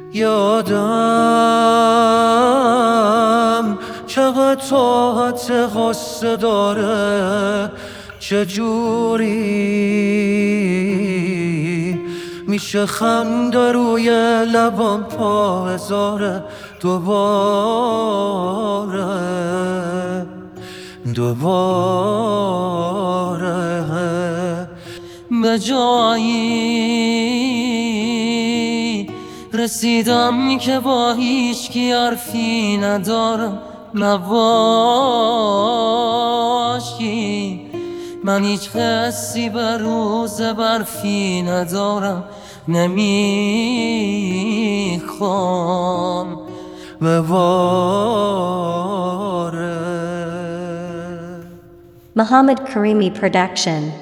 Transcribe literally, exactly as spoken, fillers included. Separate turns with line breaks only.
یادم چقدر طاقت غصه داره، چجوری میشه خنده روی لبم پا بذاره دوباره دوباره به جایی رسیدم که با هیچ کی حرفی ندارم، نباشی من هیچ حسی به روز برفی ندارم، نمیخوام بباره.
Muhammad Karimi Production.